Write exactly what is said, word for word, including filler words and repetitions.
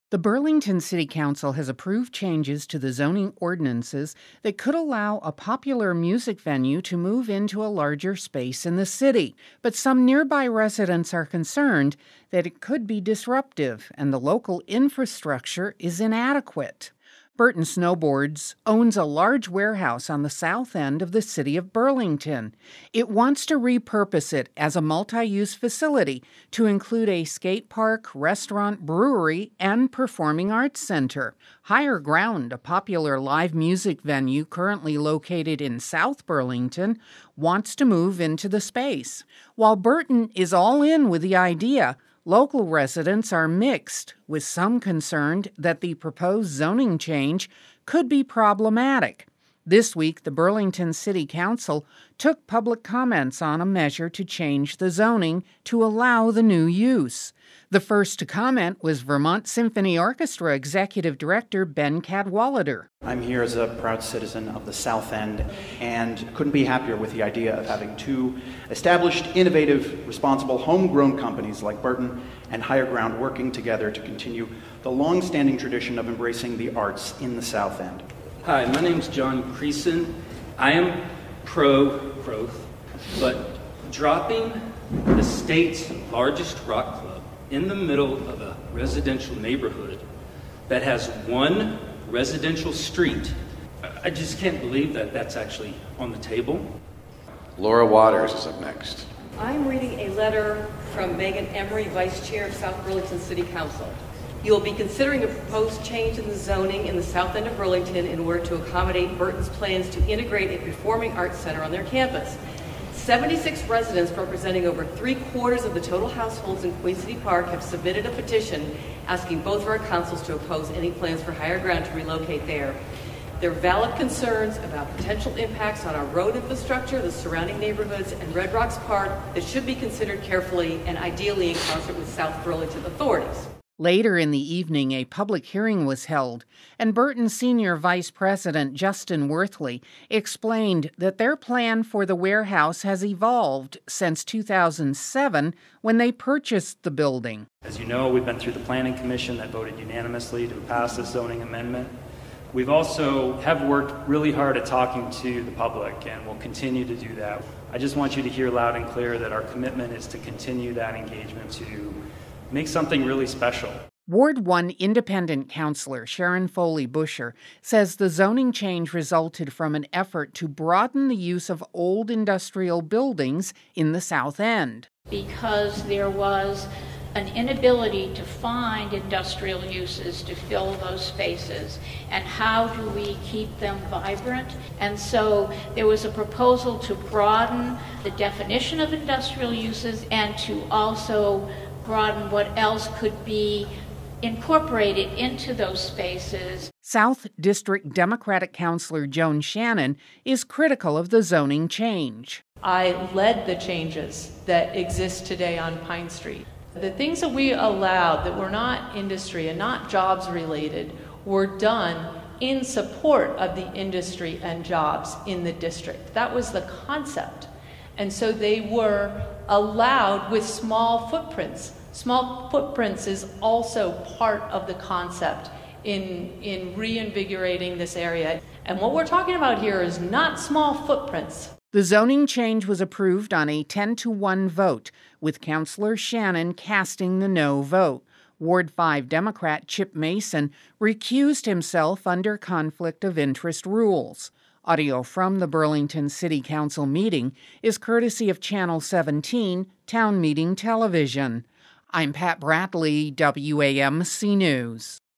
The Burlington City Council has approved changes to the zoning ordinances that could allow a popular music venue to move into a larger space in the city. But some nearby residents are concerned that it could be disruptive and the local infrastructure is inadequate. Burton Snowboards owns a large warehouse on the south end of the city of Burlington. It wants to repurpose it as a multi-use facility to include a skate park, restaurant, brewery, and performing arts center. Higher Ground, a popular live music venue currently located in South Burlington, wants to move into the space. While Burton is all in with the idea, local residents are mixed, with some concerned that the proposed zoning change could be problematic. This week, the Burlington City Council took public comments on a measure to change the zoning to allow the new use. The first to comment was Vermont Symphony Orchestra Executive Director Ben Cadwallader. I'm here as a proud citizen of the South End and couldn't be happier with the idea of having two established, innovative, responsible, homegrown companies like Burton and Higher Ground working together to continue the long-standing tradition of embracing the arts in the South End. Hi, my name is John Creason. I am pro-growth, but dropping the state's largest rock club in the middle of a residential neighborhood that has one residential street, I just can't believe that that's actually on the table. Laura Waters is up next. I'm reading a letter from Megan Emery, Vice Chair of South Burlington City Council. You will be considering a proposed change in the zoning in the south end of Burlington in order to accommodate Burton's plans to integrate a performing arts center on their campus. seventy-six residents representing over three quarters of the total households in Queen City Park have submitted a petition asking both of our councils to oppose any plans for Higher Ground to relocate there. There are valid concerns about potential impacts on our road infrastructure, the surrounding neighborhoods, and Red Rocks Park that should be considered carefully and ideally in concert with South Burlington authorities. Later in the evening, a public hearing was held, and Burton Senior Vice President Justin Worthley explained that their plan for the warehouse has evolved since two thousand seven when they purchased the building. As you know, we've been through the Planning Commission that voted unanimously to pass this zoning amendment. We've also have worked really hard at talking to the public, and we'll continue to do that. I just want you to hear loud and clear that our commitment is to continue that engagement to make something really special. Ward one Independent Councilor Sharon Foley Busher says the zoning change resulted from an effort to broaden the use of old industrial buildings in the South End. Because there was an inability to find industrial uses to fill those spaces, and how do we keep them vibrant? And so there was a proposal to broaden the definition of industrial uses and to also broaden what else could be incorporated into those spaces. South District Democratic Councilor Joan Shannon is critical of the zoning change. I led the changes that exist today on Pine Street. The things that we allowed that were not industry and not jobs related were done in support of the industry and jobs in the district. That was the concept. And so they were allowed with small footprints. Small footprints is also part of the concept in, in reinvigorating this area. And what we're talking about here is not small footprints. The zoning change was approved on a ten to one vote, with Councilor Shannon casting the no vote. Ward five Democrat Chip Mason recused himself under conflict of interest rules. Audio from the Burlington City Council meeting is courtesy of Channel seventeen, Town Meeting Television. I'm Pat Bradley, W A M C News.